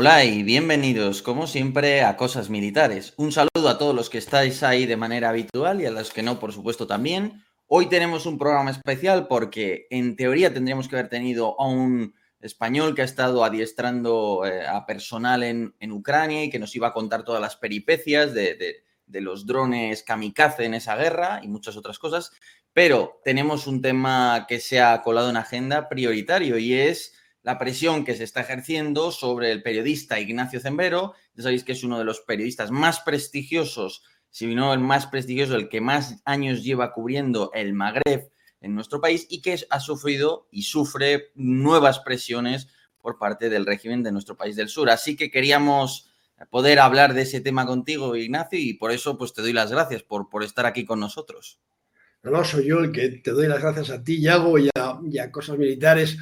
Hola y bienvenidos, como siempre, a Cosas Militares. Un saludo a todos los que estáis ahí de manera habitual y a los que no, por supuesto, también. Hoy tenemos un programa especial porque, en teoría, tendríamos que haber tenido a un español que ha estado adiestrando a personal en Ucrania y que nos iba a contar todas las peripecias de los drones kamikaze en esa guerra y muchas otras cosas. Pero tenemos un tema que se ha colado en agenda prioritario y es la presión que se está ejerciendo sobre el periodista Ignacio Zembero. Ya sabéis que es uno de los periodistas más prestigiosos, si no el más prestigioso, el que más años lleva cubriendo el Magreb en nuestro país y que ha sufrido y sufre nuevas presiones por parte del régimen de nuestro país del sur. Así que queríamos poder hablar de ese tema contigo, Ignacio, y por eso pues te doy las gracias por estar aquí con nosotros. No, soy yo el que te doy las gracias a ti, Yago, y a Cosas Militares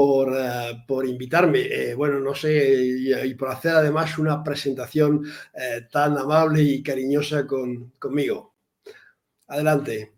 por invitarme. Bueno, no sé, y por hacer además una presentación tan amable y cariñosa conmigo. Adelante.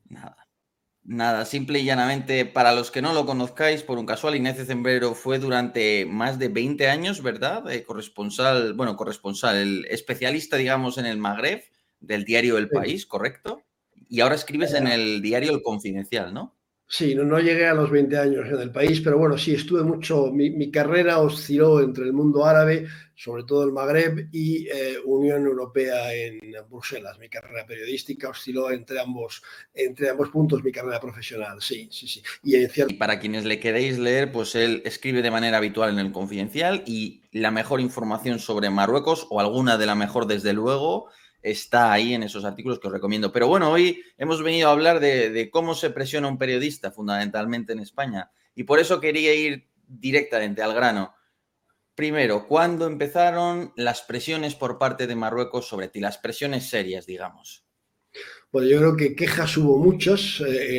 Nada, simple y llanamente, para los que no lo conozcáis, por un casual, Ignacio Zembero fue durante más de 20 años, ¿verdad? Corresponsal, el especialista, digamos, en el Magreb del diario El Sí. País, ¿correcto? Y ahora escribes en el diario El Confidencial, ¿no? Sí, no llegué a los 20 años en el país, pero bueno, sí, estuve mucho, mi carrera osciló entre el mundo árabe, sobre todo el Magreb, y Unión Europea en Bruselas. Mi carrera periodística osciló entre ambos puntos, mi carrera profesional, sí, sí, sí. Y en cierto. Y para quienes le queréis leer, pues él escribe de manera habitual en El Confidencial y la mejor información sobre Marruecos, o alguna de la mejor desde luego, está ahí en esos artículos que os recomiendo. Pero bueno, hoy hemos venido a hablar de cómo se presiona un periodista, fundamentalmente en España. Y por eso quería ir directamente al grano. Primero, ¿cuándo empezaron las presiones por parte de Marruecos sobre ti? Las presiones serias, digamos. Bueno, yo creo que quejas hubo muchas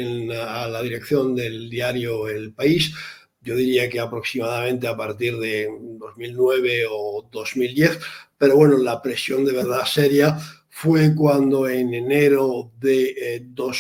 a la dirección del diario El País. Yo diría que aproximadamente a partir de 2009 o 2010, pero bueno, la presión de verdad seria fue cuando en enero de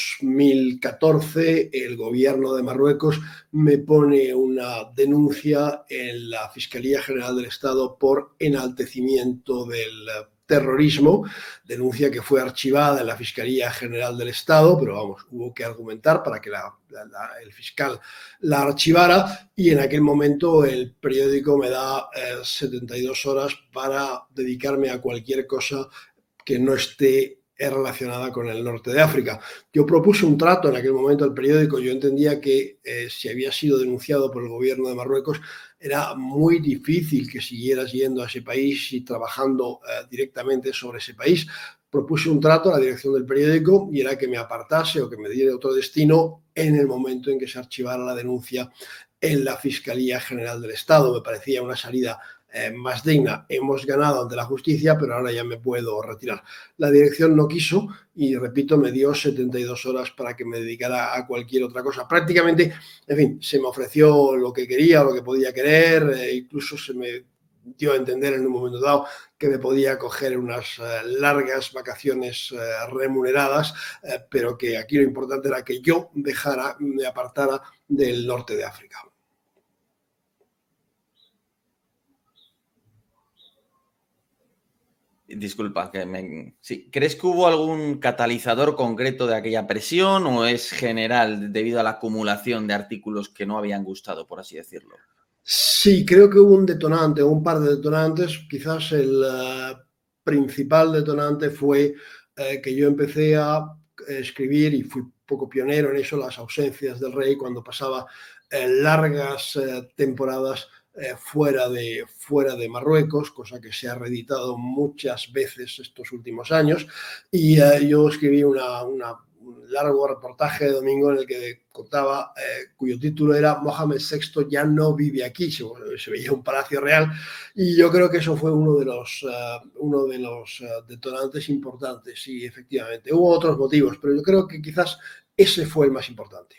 2014 el gobierno de Marruecos me pone una denuncia en la Fiscalía General del Estado por enaltecimiento del terrorismo, denuncia que fue archivada en la Fiscalía General del Estado, pero vamos, hubo que argumentar para que el fiscal la archivara y en aquel momento el periódico me da 72 horas para dedicarme a cualquier cosa que no esté relacionada con el norte de África. Yo propuse un trato en aquel momento al periódico. Yo entendía que si había sido denunciado por el gobierno de Marruecos, era muy difícil que siguieras yendo a ese país y trabajando directamente sobre ese país. Propuse un trato a la dirección del periódico y era que me apartase o que me diera otro destino en el momento en que se archivara la denuncia en la Fiscalía General del Estado. Me parecía una salida más digna. Hemos ganado ante la justicia, pero ahora ya me puedo retirar. La dirección no quiso y, repito, me dio 72 horas para que me dedicara a cualquier otra cosa. Prácticamente, en fin, se me ofreció lo que quería, lo que podía querer, incluso se me dio a entender en un momento dado que me podía coger unas largas vacaciones remuneradas, pero que aquí lo importante era que yo me apartara del norte de África. Disculpa, sí. ¿Crees que hubo algún catalizador concreto de aquella presión o es general debido a la acumulación de artículos que no habían gustado, por así decirlo? Sí, creo que hubo un detonante, un par de detonantes. Quizás el principal detonante fue que yo empecé a escribir y fui poco pionero en eso, las ausencias del rey, cuando pasaba largas temporadas fuera de Marruecos, cosa que se ha reeditado muchas veces estos últimos años. Y yo escribí un largo reportaje de domingo en el que contaba, cuyo título era Mohamed VI ya no vive aquí. Se veía un palacio real y yo creo que eso fue uno de los detonantes importantes. Sí, efectivamente. Hubo otros motivos, pero yo creo que quizás ese fue el más importante.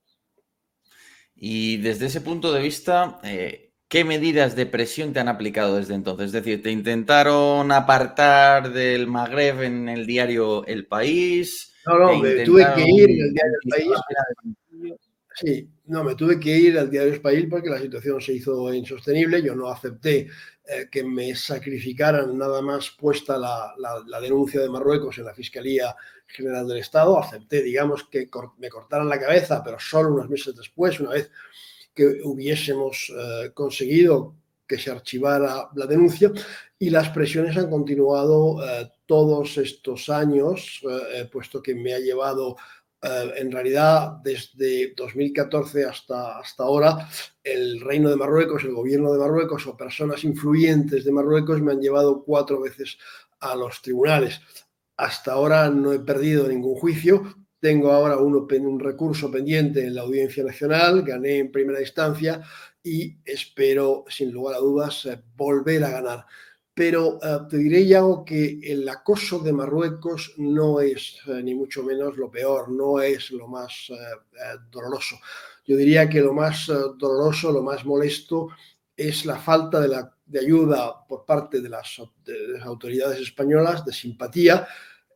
Y desde ese punto de vista, ¿qué medidas de presión te han aplicado desde entonces? Es decir, ¿te intentaron apartar del Magreb en el diario El País? No, ¿Te no, me tuve que intentaron ir del diario del utilizar País. la pena de magnicidio? Sí, no, me tuve que ir al Diario Español porque la situación se hizo insostenible. Yo no acepté que me sacrificaran nada más puesta la denuncia de Marruecos en la Fiscalía General del Estado. Acepté, digamos, que me cortaran la cabeza, pero solo unos meses después, una vez que hubiésemos conseguido que se archivara la denuncia, y las presiones han continuado todos estos años, puesto que me ha llevado en realidad desde 2014 hasta ahora, el Reino de Marruecos, el gobierno de Marruecos o personas influyentes de Marruecos me han llevado 4 veces a los tribunales. Hasta ahora no he perdido ningún juicio. Tengo ahora un recurso pendiente en la Audiencia Nacional, gané en primera instancia y espero, sin lugar a dudas, volver a ganar. Pero te diré, Yago, que el acoso de Marruecos no es ni mucho menos lo peor, no es lo más doloroso. Yo diría que lo más doloroso, lo más molesto, es la falta de ayuda por parte de las autoridades españolas, de simpatía,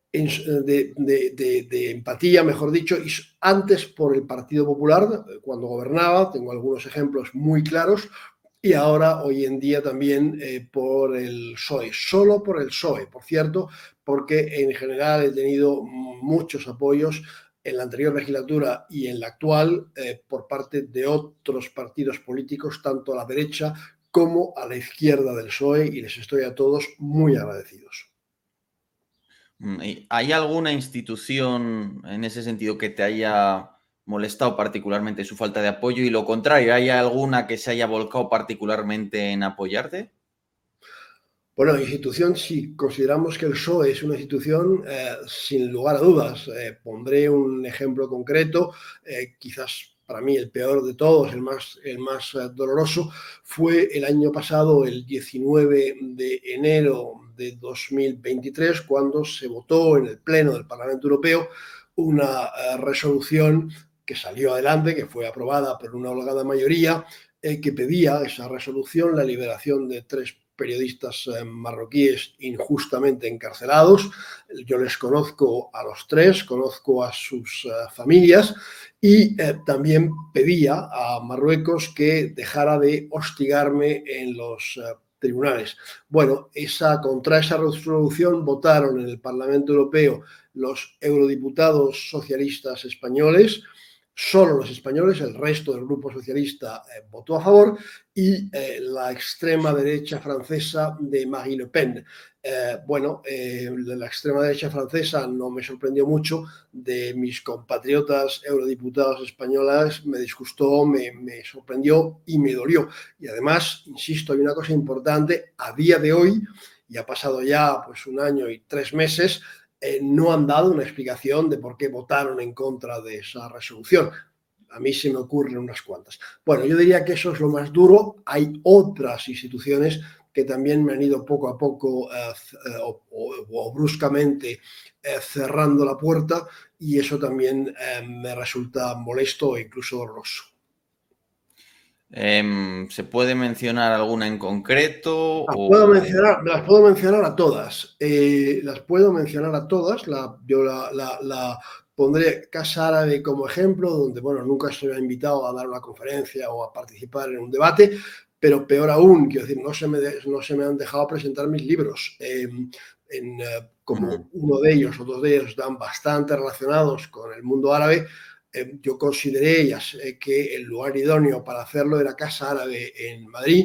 de empatía, mejor dicho, y antes por el Partido Popular, cuando gobernaba, tengo algunos ejemplos muy claros, y ahora, hoy en día, también por el PSOE, solo por el PSOE, por cierto, porque en general he tenido muchos apoyos en la anterior legislatura y en la actual por parte de otros partidos políticos, tanto a la derecha como a la izquierda del PSOE, y les estoy a todos muy agradecidos. ¿Hay alguna institución en ese sentido que te haya molestado particularmente su falta de apoyo y lo contrario, ¿hay alguna que se haya volcado particularmente en apoyarte? Bueno, institución, si consideramos que el PSOE es una institución, sin lugar a dudas, pondré un ejemplo concreto, quizás para mí el peor de todos, el más doloroso, fue el año pasado, el 19 de enero de 2023, cuando se votó en el Pleno del Parlamento Europeo una resolución que salió adelante, que fue aprobada por una holgada mayoría, que pedía esa resolución la liberación de 3 periodistas marroquíes injustamente encarcelados. Yo les conozco a los 3, conozco a sus familias, y también pedía a Marruecos que dejara de hostigarme en los tribunales. Bueno, contra esa resolución votaron en el Parlamento Europeo los eurodiputados socialistas españoles. Solo los españoles, el resto del grupo socialista votó a favor, y la extrema derecha francesa de Marine Le Pen. La extrema derecha francesa no me sorprendió mucho. De mis compatriotas eurodiputados españolas me disgustó, me sorprendió y me dolió. Y además, insisto, hay una cosa importante: a día de hoy, y ha pasado ya pues 1 año y 3 meses, no han dado una explicación de por qué votaron en contra de esa resolución. A mí se me ocurren unas cuantas. Bueno, yo diría que eso es lo más duro. Hay otras instituciones que también me han ido poco a poco o bruscamente cerrando la puerta, y eso también me resulta molesto e incluso doloroso. ¿Se puede mencionar alguna en concreto? Las puedo mencionar a todas. Las puedo mencionar a todas. Yo la pondré Casa Árabe como ejemplo, donde, bueno, nunca se me ha invitado a dar una conferencia o a participar en un debate, pero peor aún, quiero decir, no se me han dejado presentar mis libros. Como uno de ellos o 2 de ellos están bastante relacionados con el mundo árabe, yo consideré que el lugar idóneo para hacerlo era Casa Árabe en Madrid.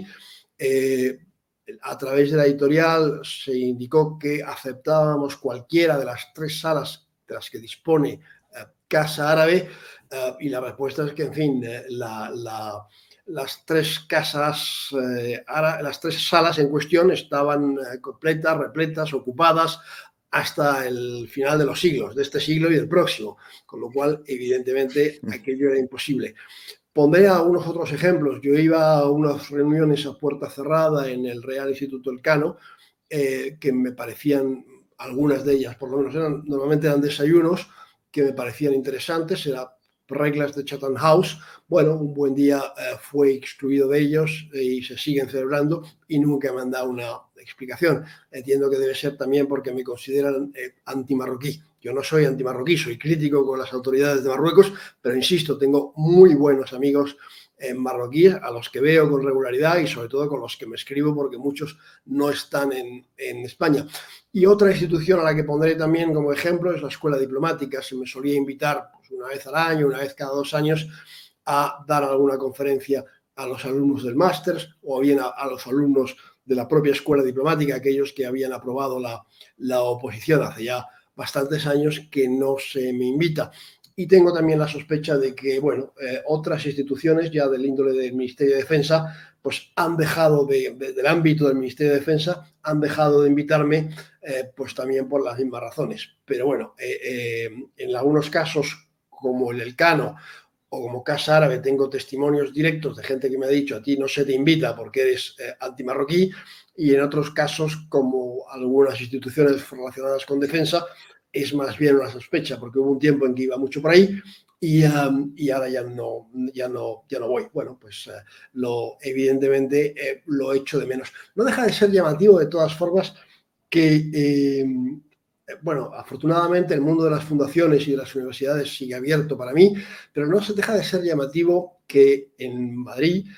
A través de la editorial se indicó que aceptábamos cualquiera de las 3 salas de las que dispone Casa Árabe, y la respuesta es que, en fin, las 3 casas, las 3 salas en cuestión estaban completas, repletas, ocupadas hasta el final de los siglos, de este siglo y del próximo, con lo cual, evidentemente, aquello era imposible. Pondré algunos otros ejemplos. Yo iba a unas reuniones a puerta cerrada en el Real Instituto Elcano, que me parecían, algunas de ellas por lo menos normalmente eran desayunos que me parecían interesantes. Era reglas de Chatham House. Bueno, un buen día fue excluido de ellos y se siguen celebrando y nunca me han dado una explicación. Entiendo que debe ser también porque me consideran antimarroquí. Yo no soy antimarroquí, soy crítico con las autoridades de Marruecos, pero insisto, tengo muy buenos amigos marroquíes a los que veo con regularidad y sobre todo con los que me escribo porque muchos no están en España. Y otra institución a la que pondré también como ejemplo es la Escuela Diplomática. Se me solía invitar pues, una vez al año, una vez cada 2 años, a dar alguna conferencia a los alumnos del máster o bien a los alumnos de la propia Escuela Diplomática, aquellos que habían aprobado la oposición hace ya bastantes años que no se me invita. Y tengo también la sospecha de que, bueno, otras instituciones ya del índole del Ministerio de Defensa, pues han dejado del ámbito del Ministerio de Defensa, han dejado de invitarme, pues también por las mismas razones. Pero bueno, en algunos casos, como el Elcano o como Casa Árabe, tengo testimonios directos de gente que me ha dicho a ti no se te invita porque eres antimarroquí, y en otros casos, como algunas instituciones relacionadas con defensa, es más bien una sospecha, porque hubo un tiempo en que iba mucho por ahí y ahora ya no voy. Bueno, pues evidentemente lo echo de menos. No deja de ser llamativo, de todas formas, que, bueno, afortunadamente el mundo de las fundaciones y de las universidades sigue abierto para mí, pero no se deja de ser llamativo que en Madrid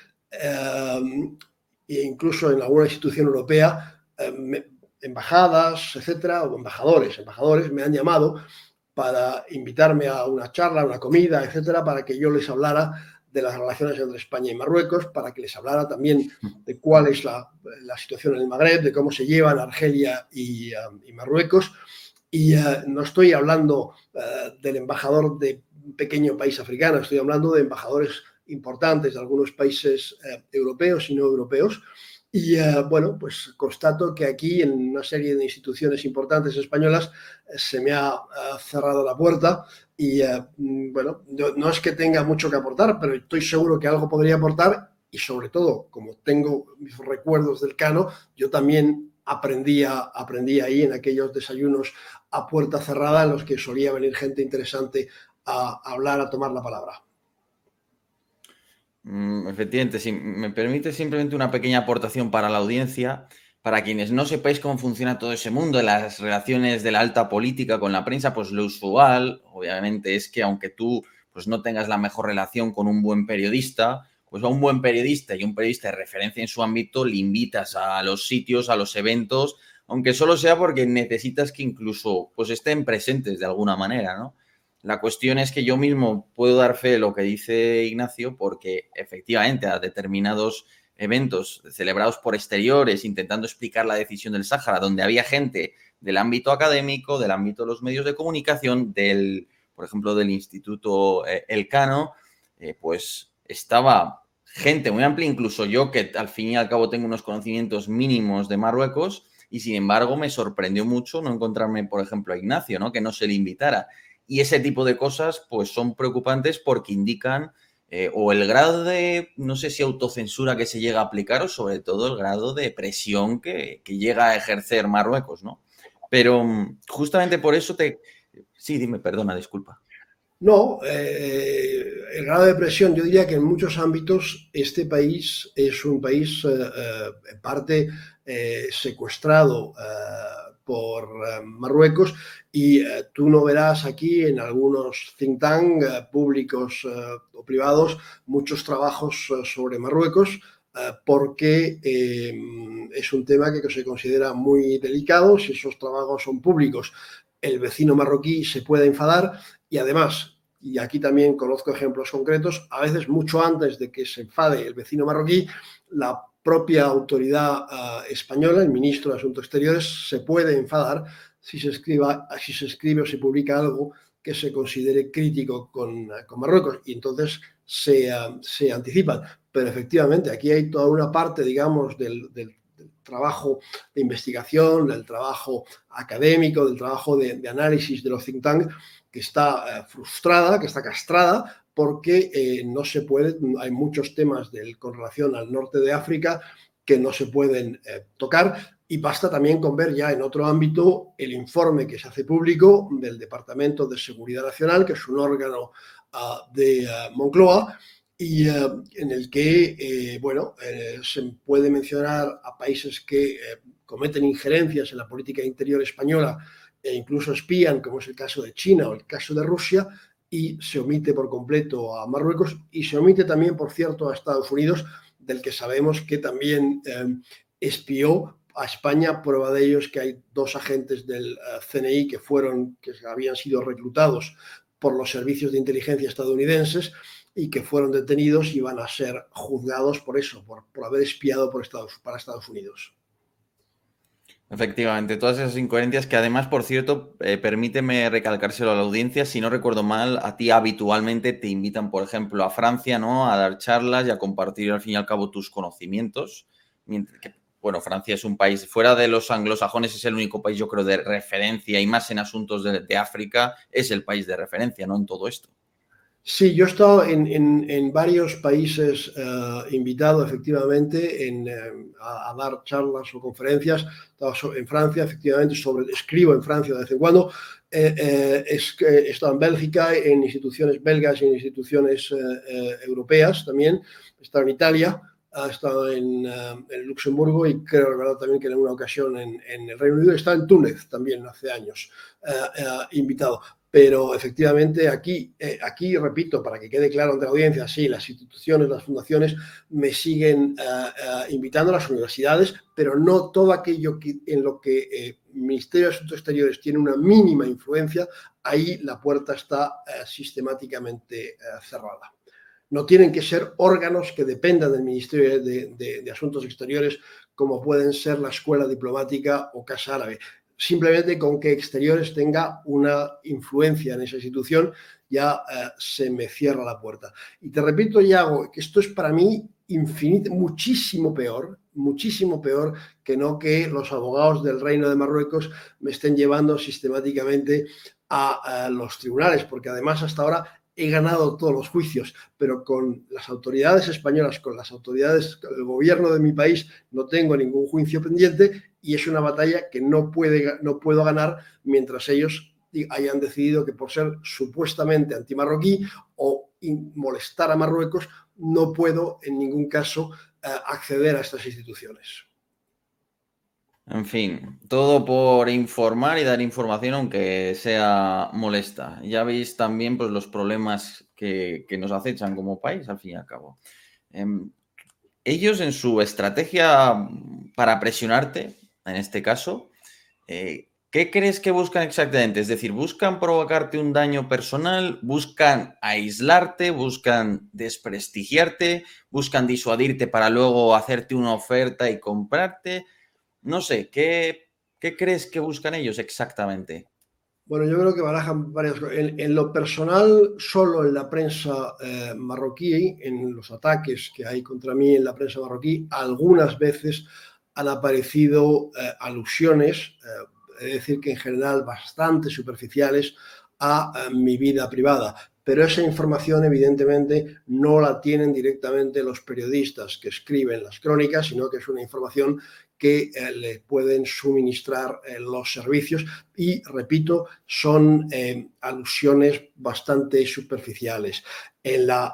e incluso en alguna institución europea, embajadas, etcétera, o embajadores me han llamado para invitarme a una charla, a una comida, etcétera, para que yo les hablara de las relaciones entre España y Marruecos, para que les hablara también de cuál es la situación en el Magreb, de cómo se llevan Argelia y Marruecos. Y no estoy hablando del embajador de un pequeño país africano, estoy hablando de embajadores importantes de algunos países europeos y no europeos. Y bueno, pues constato que aquí en una serie de instituciones importantes españolas se me ha cerrado la puerta y bueno, no es que tenga mucho que aportar, pero estoy seguro que algo podría aportar y sobre todo, como tengo mis recuerdos del Cano, yo también aprendí ahí en aquellos desayunos a puerta cerrada en los que solía venir gente interesante a hablar, a tomar la palabra. Efectivamente, si me permite simplemente una pequeña aportación para la audiencia, para quienes no sepáis cómo funciona todo ese mundo de las relaciones de la alta política con la prensa, pues lo usual, obviamente, es que aunque tú pues no tengas la mejor relación con un buen periodista, pues a un buen periodista y un periodista de referencia en su ámbito le invitas a los sitios, a los eventos, aunque solo sea porque necesitas que incluso pues estén presentes de alguna manera, ¿no? La cuestión es que yo mismo puedo dar fe de lo que dice Ignacio porque efectivamente a determinados eventos celebrados por exteriores intentando explicar la decisión del Sáhara, donde había gente del ámbito académico, del ámbito de los medios de comunicación, por ejemplo, del Instituto Elcano, pues estaba gente muy amplia, incluso yo que al fin y al cabo tengo unos conocimientos mínimos de Marruecos y sin embargo me sorprendió mucho no encontrarme, por ejemplo, a Ignacio, ¿no? Que no se le invitara. Y ese tipo de cosas pues son preocupantes porque indican o el grado de, no sé si autocensura que se llega a aplicar o sobre todo el grado de presión que llega a ejercer Marruecos, ¿no? Pero justamente por eso Sí, dime, perdona, disculpa. No, el grado de presión, yo diría que en muchos ámbitos este país es un país en parte secuestrado por Marruecos y tú no verás aquí en algunos think tank públicos o privados muchos trabajos sobre Marruecos porque es un tema que se considera muy delicado. Si esos trabajos son públicos, el vecino marroquí se puede enfadar y además, y aquí también conozco ejemplos concretos, a veces mucho antes de que se enfade el vecino marroquí, la propia autoridad española, el ministro de Asuntos Exteriores, se puede enfadar si se escribe o se publica algo que se considere crítico con Marruecos y entonces se anticipan. Pero efectivamente aquí hay toda una parte, digamos, del trabajo de investigación, del trabajo académico, del trabajo de análisis de los think tanks, que está frustrada, que está castrada, porque no se puede, hay muchos temas con relación al norte de África que no se pueden tocar. Y basta también con ver ya en otro ámbito el informe que se hace público del Departamento de Seguridad Nacional, que es un órgano de Moncloa, y en el que, se puede mencionar a países que cometen injerencias en la política interior española e incluso espían, como es el caso de China o el caso de Rusia, y se omite por completo a Marruecos y se omite también, por cierto, a Estados Unidos, del que sabemos que también espió a España. Prueba de ello es que hay 2 agentes del CNI que habían sido reclutados por los servicios de inteligencia estadounidenses y que fueron detenidos y van a ser juzgados por eso, por haber espiado para Estados Unidos. Efectivamente, todas esas incoherencias que además, por cierto, permíteme recalcárselo a la audiencia, si no recuerdo mal, a ti habitualmente te invitan, por ejemplo, a Francia, ¿no? A dar charlas y a compartir al fin y al cabo tus conocimientos. Mientras que, bueno, Francia es un país, fuera de los anglosajones, es el único país, yo creo, de referencia y más en asuntos de África, es el país de referencia, ¿no? En todo esto. Sí, yo he estado en varios países invitado efectivamente a dar charlas o conferencias. He estado en Francia, efectivamente, escribo en Francia de vez en cuando. He estado en Bélgica, en instituciones belgas y en instituciones europeas también. He estado en Italia, he estado en Luxemburgo y creo recordar también que en una ocasión en el Reino Unido. He estado en Túnez también hace años invitado. Pero efectivamente aquí, repito, para que quede claro ante la audiencia, sí, las instituciones, las fundaciones me siguen invitando a las universidades, pero no todo aquello en lo que el Ministerio de Asuntos Exteriores tiene una mínima influencia, ahí la puerta está sistemáticamente cerrada. No tienen que ser órganos que dependan del Ministerio de Asuntos Exteriores, como pueden ser la Escuela Diplomática o Casa Árabe. Simplemente con que Exteriores tenga una influencia en esa institución ya se me cierra la puerta. Y te repito, Iago, que esto es para mí muchísimo peor que los abogados del Reino de Marruecos me estén llevando sistemáticamente a los tribunales, porque además hasta ahora he ganado todos los juicios, pero con las autoridades españolas, con las autoridades del gobierno de mi país, no tengo ningún juicio pendiente y es una batalla que no puedo ganar mientras ellos hayan decidido que por ser supuestamente antimarroquí o molestar a Marruecos, no puedo en ningún caso acceder a estas instituciones. En fin, todo por informar y dar información, aunque sea molesta. Ya veis también pues, los problemas que nos acechan como país, al fin y al cabo. Ellos en su estrategia para presionarte, en este caso, ¿qué crees que buscan exactamente? Es decir, ¿buscan provocarte un daño personal? ¿Buscan aislarte? ¿Buscan desprestigiarte? ¿Buscan disuadirte para luego hacerte una oferta y comprarte? No sé, ¿qué crees que buscan ellos exactamente? Bueno, yo creo que barajan varias cosas. En lo personal, solo en la prensa marroquí, en los ataques que hay contra mí en la prensa marroquí, algunas veces han aparecido alusiones, es decir, que en general bastante superficiales, a mi vida privada. Pero esa información, evidentemente, no la tienen directamente los periodistas que escriben las crónicas, sino que es una información que le pueden suministrar los servicios y, repito, son alusiones bastante superficiales. En la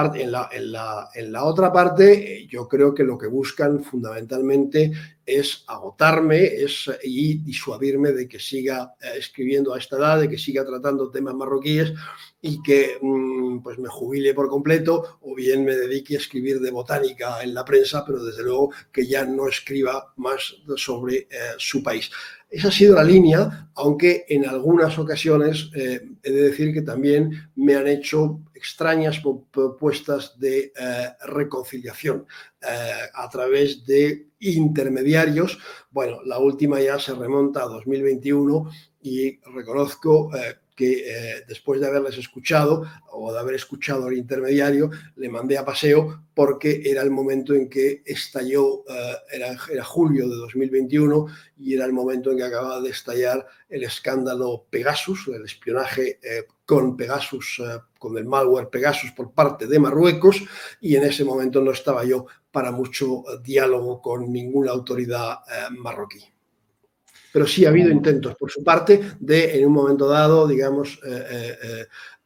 otra parte, yo creo que lo que buscan fundamentalmente es agotarme y disuadirme de que siga escribiendo a esta edad, de que siga tratando temas marroquíes y que pues me jubile por completo o bien me dedique a escribir de botánica en la prensa, pero desde luego que ya no escriba más sobre su país. Esa ha sido la línea, aunque en algunas ocasiones he de decir que también me han hecho extrañas propuestas de reconciliación a través de intermediarios. Bueno, la última ya se remonta a 2021 y reconozco que después de haberles escuchado o de haber escuchado al intermediario, le mandé a paseo porque era el momento en que estalló, era julio de 2021 y era el momento en que acababa de estallar el escándalo Pegasus, el espionaje con Pegasus, con el malware Pegasus por parte de Marruecos, y en ese momento no estaba yo para mucho diálogo con ninguna autoridad marroquí. Pero sí ha habido intentos por su parte de, en un momento dado, digamos,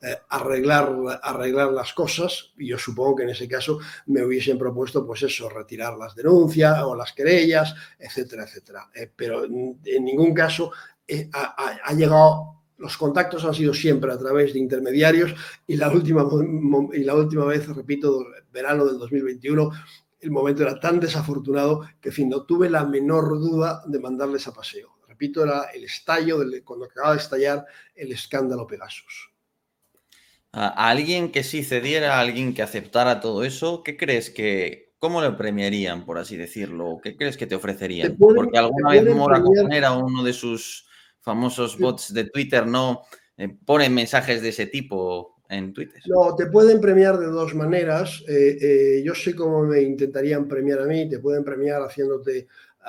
arreglar las cosas, y yo supongo que en ese caso me hubiesen propuesto, pues eso, retirar las denuncias o las querellas, etcétera, etcétera. Pero en ningún caso ha llegado. Los contactos han sido siempre a través de intermediarios y la última vez, repito, verano del 2021, el momento era tan desafortunado que, en fin, no tuve la menor duda de mandarles a paseo. Repito, era el estallo, cuando acababa de estallar el escándalo Pegasus. A alguien que sí cediera, a alguien que aceptara todo eso, ¿qué crees cómo lo premiarían, por así decirlo? ¿Qué crees que te ofrecerían? Porque alguna vez Mora Cojonera, uno de sus famosos bots de Twitter, no pone mensajes de ese tipo en Twitter. No, te pueden premiar de dos maneras. Yo sé cómo me intentarían premiar a mí. Te pueden premiar haciéndote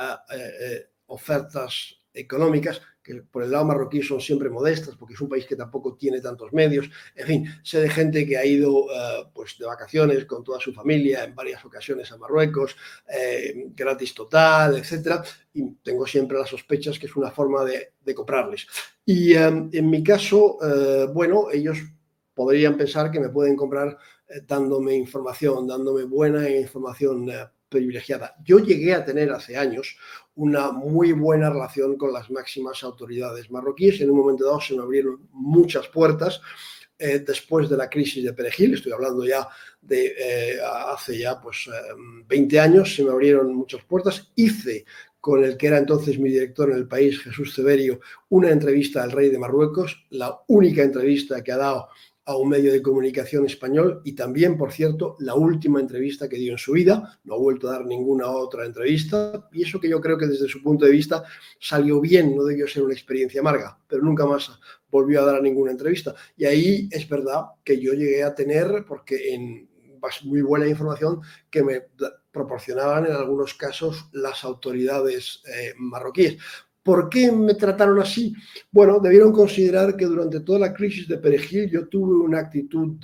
ofertas económicas, que por el lado marroquí son siempre modestas, porque es un país que tampoco tiene tantos medios. En fin, sé de gente que ha ido pues de vacaciones con toda su familia en varias ocasiones a Marruecos, gratis total, etcétera, y tengo siempre las sospechas que es una forma de comprarles. Y en mi caso, bueno, ellos podrían pensar que me pueden comprar dándome información, dándome buena información privilegiada. Yo llegué a tener hace años una muy buena relación con las máximas autoridades marroquíes. En un momento dado se me abrieron muchas puertas. Después de la crisis de Perejil, estoy hablando ya de hace ya pues 20 años, se me abrieron muchas puertas. Hice con el que era entonces mi director en el país, Jesús Ceberio, una entrevista al rey de Marruecos, la única entrevista que ha dado a un medio de comunicación español, y también, por cierto, la última entrevista que dio en su vida. No ha vuelto a dar ninguna otra entrevista, y eso que yo creo que desde su punto de vista salió bien, no debió ser una experiencia amarga, pero nunca más volvió a dar ninguna entrevista. Y ahí es verdad que yo llegué a tener, porque en muy buena información que me proporcionaban en algunos casos las autoridades marroquíes. ¿Por qué me trataron así? Bueno, debieron considerar que durante toda la crisis de Perejil yo tuve una actitud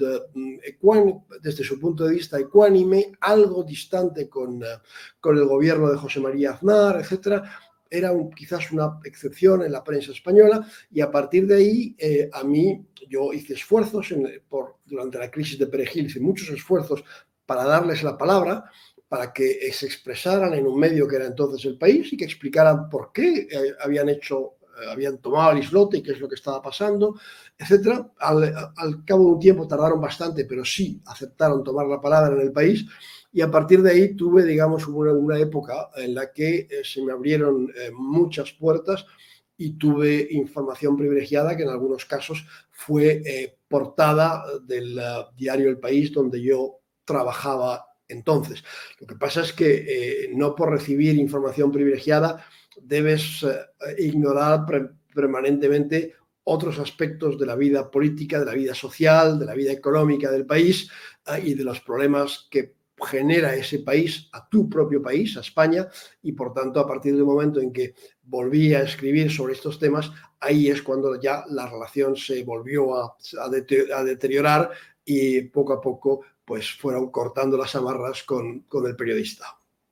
desde su punto de vista ecuánime, algo distante con el gobierno de José María Aznar, etcétera. Era quizás una excepción en la prensa española, y a partir de ahí a mí yo hice esfuerzos durante la crisis de Perejil, hice muchos esfuerzos para darles la palabra, para que se expresaran en un medio que era entonces El País y que explicaran por qué habían tomado el islote y qué es lo que estaba pasando, etcétera. Al cabo de un tiempo, tardaron bastante, pero sí aceptaron tomar la palabra en El País, y a partir de ahí tuve, digamos, una época en la que se me abrieron muchas puertas y tuve información privilegiada que en algunos casos fue portada del diario El País, donde yo trabajaba entonces. Lo que pasa es que no por recibir información privilegiada debes ignorar permanentemente otros aspectos de la vida política, de la vida social, de la vida económica del país y de los problemas que genera ese país a tu propio país, a España, y por tanto a partir del momento en que volví a escribir sobre estos temas, ahí es cuando ya la relación se volvió a deteriorar, y poco a poco pues fueron cortando las amarras con el periodista.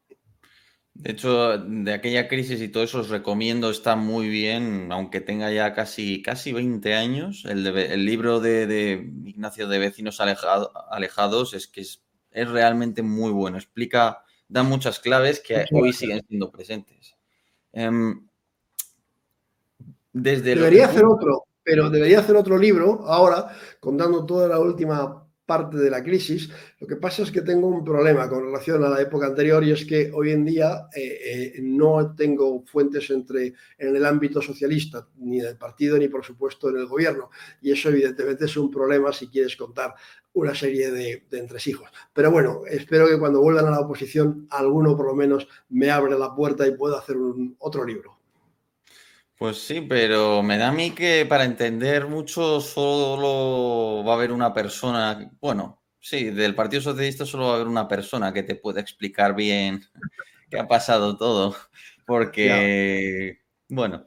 De hecho, de aquella crisis y todo eso os recomiendo, está muy bien, aunque tenga ya casi 20 años. El libro de Ignacio de Vecinos Alejados es que es realmente muy bueno. Da muchas claves que hoy siguen siendo presentes. Debería hacer otro libro ahora, contando toda la última parte de la crisis. Lo que pasa es que tengo un problema con relación a la época anterior, y es que hoy en día no tengo fuentes en el ámbito socialista, ni del partido, ni por supuesto en el gobierno, y eso evidentemente es un problema si quieres contar una serie de entresijos. Pero bueno, espero que cuando vuelvan a la oposición alguno por lo menos me abra la puerta y pueda hacer otro libro. Pues sí, pero me da a mí que para entender mucho solo va a haber una persona, bueno, sí, del Partido Socialista solo va a haber una persona que te pueda explicar bien qué ha pasado todo, porque, bueno,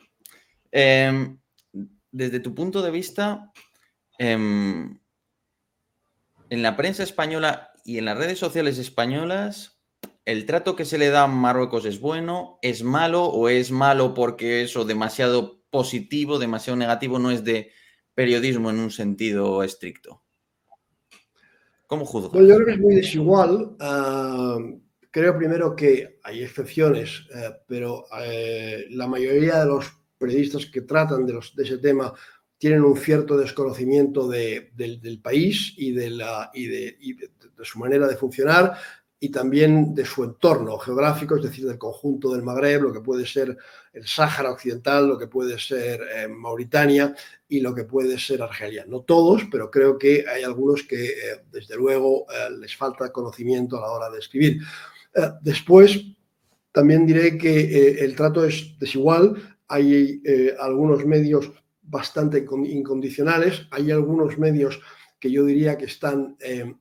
desde tu punto de vista, en la prensa española y en las redes sociales españolas, ¿el trato que se le da a Marruecos es bueno, es malo, o es malo porque eso demasiado positivo, demasiado negativo, no es de periodismo en un sentido estricto? ¿Cómo juzgas? Bueno, yo creo que es muy desigual. Creo primero que hay excepciones, pero la mayoría de los periodistas que tratan de ese tema tienen un cierto desconocimiento del país y de su manera de funcionar y también de su entorno geográfico, es decir, del conjunto del Magreb, lo que puede ser el Sáhara Occidental, lo que puede ser Mauritania y lo que puede ser Argelia. No todos, pero creo que hay algunos que, desde luego, les falta conocimiento a la hora de escribir. Después, también diré que el trato es desigual. Hay algunos medios bastante incondicionales, hay algunos medios que yo diría que están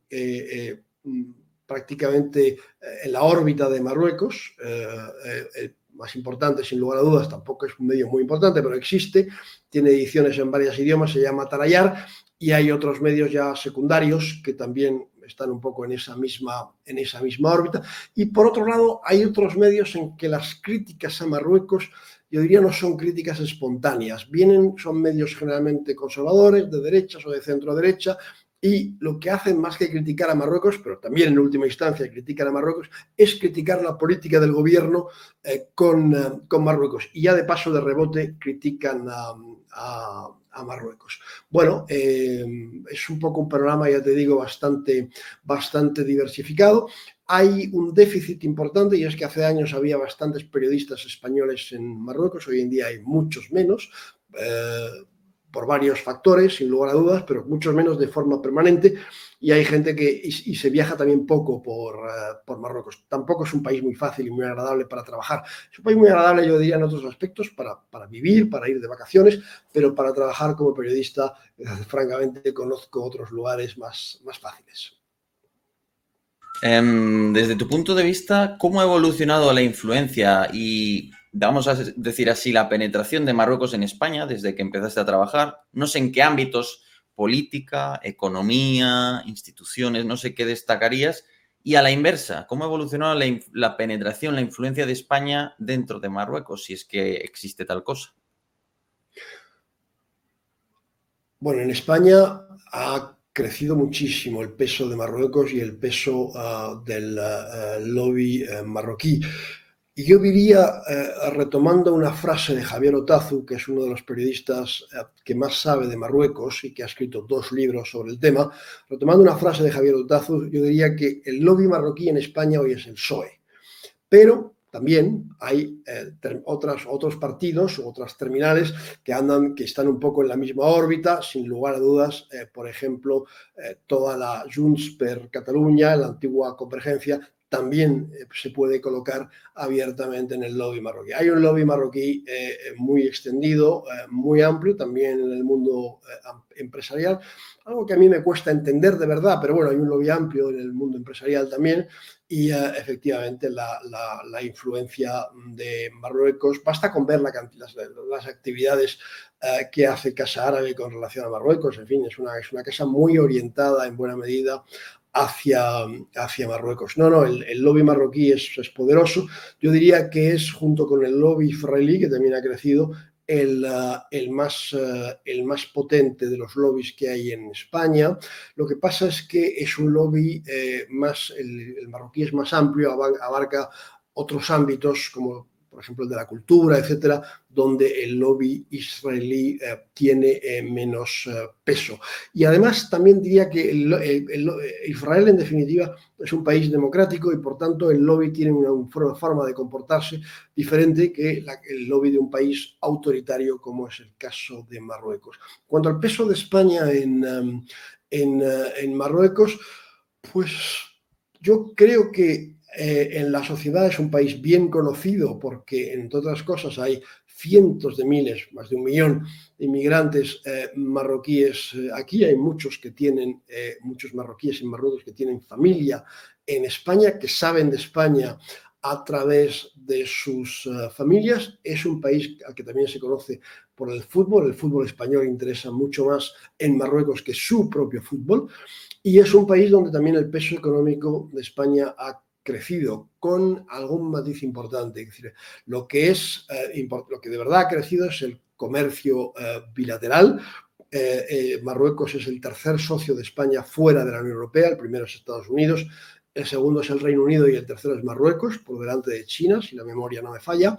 prácticamente en la órbita de Marruecos. El más importante, sin lugar a dudas, tampoco es un medio muy importante, pero existe, tiene ediciones en varios idiomas, se llama Tarayar, y hay otros medios ya secundarios que también están un poco en esa misma órbita. Y por otro lado, hay otros medios en que las críticas a Marruecos, yo diría, no son críticas espontáneas. Son medios generalmente conservadores, de derechas o de centro derecha, y lo que hacen más que criticar a Marruecos, pero también en última instancia critican a Marruecos, es criticar la política del gobierno con Marruecos. Y ya de paso, de rebote, critican a Marruecos. Bueno, es un poco un panorama, ya te digo, bastante diversificado. Hay un déficit importante y es que hace años había bastantes periodistas españoles en Marruecos, hoy en día hay muchos menos, por varios factores, sin lugar a dudas, pero muchos menos de forma permanente, y hay gente y se viaja también poco por Marruecos. Tampoco es un país muy fácil y muy agradable para trabajar. Es un país muy agradable, yo diría, en otros aspectos, para vivir, para ir de vacaciones, pero para trabajar como periodista, francamente, conozco otros lugares más fáciles. Desde tu punto de vista, ¿cómo ha evolucionado la influencia y, vamos a decir así, la penetración de Marruecos en España desde que empezaste a trabajar? No sé en qué ámbitos, política, economía, instituciones, no sé qué destacarías. Y a la inversa, ¿cómo ha evolucionado la penetración, la influencia de España dentro de Marruecos, si es que existe tal cosa? Bueno, en España ha crecido muchísimo el peso de Marruecos y el peso del lobby marroquí. Y yo diría, retomando una frase de Javier Otazu, que es uno de los periodistas que más sabe de Marruecos y que ha escrito 2 libros sobre el tema, retomando una frase de Javier Otazu, yo diría que el lobby marroquí en España hoy es el PSOE. Pero también hay otros partidos, otras terminales que están un poco en la misma órbita, sin lugar a dudas. Por ejemplo, toda la Junts per Catalunya, la antigua Convergencia, también se puede colocar abiertamente en el lobby marroquí. Hay un lobby marroquí muy extendido, muy amplio, también en el mundo empresarial, algo que a mí me cuesta entender de verdad, pero bueno, hay un lobby amplio en el mundo empresarial también. Y efectivamente la influencia de Marruecos, basta con ver las actividades que hace Casa Árabe con relación a Marruecos. En fin, es una casa muy orientada en buena medida hacia Marruecos. No, el lobby marroquí es poderoso. Yo diría que es, junto con el lobby israelí, que también ha crecido, el más potente de los lobbies que hay en España. Lo que pasa es que es un lobby el marroquí es más amplio, abarca otros ámbitos como por ejemplo el de la cultura, etcétera, donde el lobby israelí tiene menos peso. Y además también diría que Israel, en definitiva, es un país democrático y por tanto el lobby tiene una forma de comportarse diferente que el lobby de un país autoritario como es el caso de Marruecos. Cuanto al peso de España en Marruecos, pues yo creo que en la sociedad es un país bien conocido porque, entre otras cosas, hay cientos de miles, más de 1 millón de inmigrantes marroquíes aquí. Hay muchos marroquíes en Marruecos que tienen familia en España, que saben de España a través de sus familias. Es un país al que también se conoce por el fútbol. El fútbol español interesa mucho más en Marruecos que su propio fútbol. Y es un país donde también el peso económico de España ha crecido, con algún matiz importante. Es decir, lo que de verdad ha crecido es el comercio bilateral, Marruecos es el tercer socio de España fuera de la Unión Europea, el primero es Estados Unidos, el segundo es el Reino Unido y el tercero es Marruecos, por delante de China, si la memoria no me falla.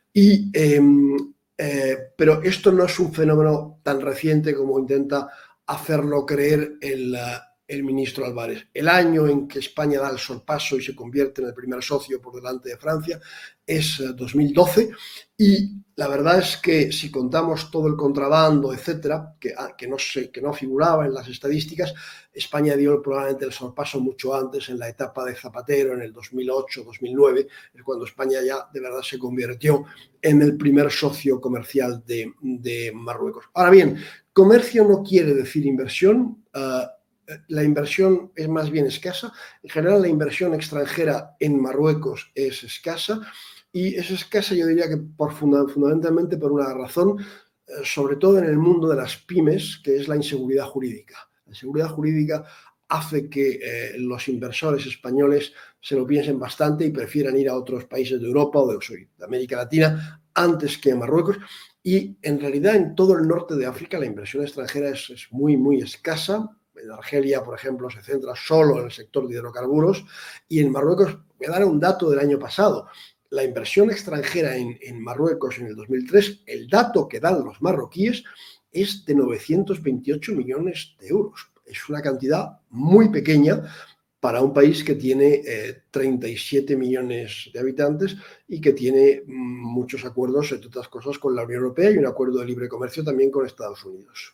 Pero esto no es un fenómeno tan reciente como intenta hacerlo creer el ministro Álvarez. El año en que España da el sorpaso y se convierte en el primer socio por delante de Francia es 2012, y la verdad es que si contamos todo el contrabando, etcétera, que no figuraba en las estadísticas, España dio probablemente el sorpaso mucho antes, en la etapa de Zapatero, en el 2008-2009, es cuando España ya de verdad se convirtió en el primer socio comercial de Marruecos. Ahora bien, comercio no quiere decir inversión. La inversión es más bien escasa. En general, la inversión extranjera en Marruecos es escasa, y es escasa, yo diría que fundamentalmente por una razón, sobre todo en el mundo de las pymes, que es la inseguridad jurídica. La inseguridad jurídica hace que los inversores españoles se lo piensen bastante y prefieran ir a otros países de Europa o de América Latina antes que a Marruecos. Y en realidad en todo el norte de África la inversión extranjera es muy, muy escasa. En Argelia, por ejemplo, se centra solo en el sector de hidrocarburos, y en Marruecos, voy a dar un dato del año pasado, la inversión extranjera en Marruecos en el 2003, el dato que dan los marroquíes es de 928 millones de euros. Es una cantidad muy pequeña para un país que tiene 37 millones de habitantes y que tiene muchos acuerdos, entre otras cosas, con la Unión Europea, y un acuerdo de libre comercio también con Estados Unidos.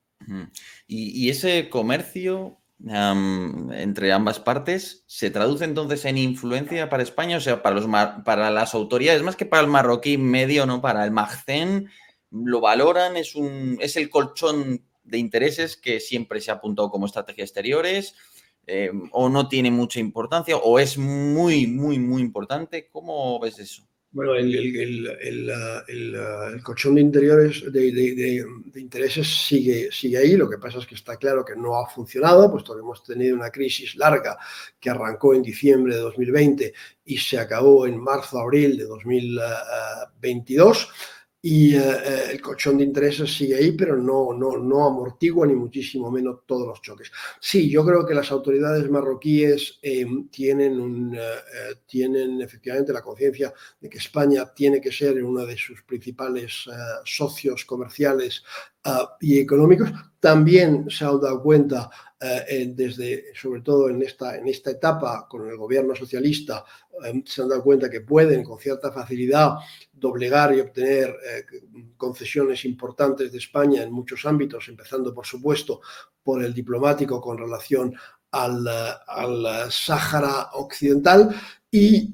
Y ese comercio entre ambas partes se traduce entonces en influencia para España, o sea, para las autoridades, más que para el marroquí medio, ¿no? Para el Magzen, lo valoran, es el colchón de intereses que siempre se ha apuntado como estrategia exteriores, o no tiene mucha importancia, o es muy, muy, muy importante. ¿Cómo ves eso? Bueno, el colchón de interiores de intereses sigue ahí. Lo que pasa es que está claro que no ha funcionado, puesto que hemos tenido una crisis larga que arrancó en diciembre de 2020 y se acabó en marzo-abril de 2022. Y el colchón de intereses sigue ahí, pero no amortigua ni muchísimo menos todos los choques. Sí, yo creo que las autoridades marroquíes tienen efectivamente la conciencia de que España tiene que ser uno de sus principales socios comerciales y económicos. También se han dado cuenta, sobre todo en esta etapa con el gobierno socialista, se han dado cuenta que pueden con cierta facilidad doblegar y obtener concesiones importantes de España en muchos ámbitos, empezando por supuesto por el diplomático con relación al Sáhara Occidental. Y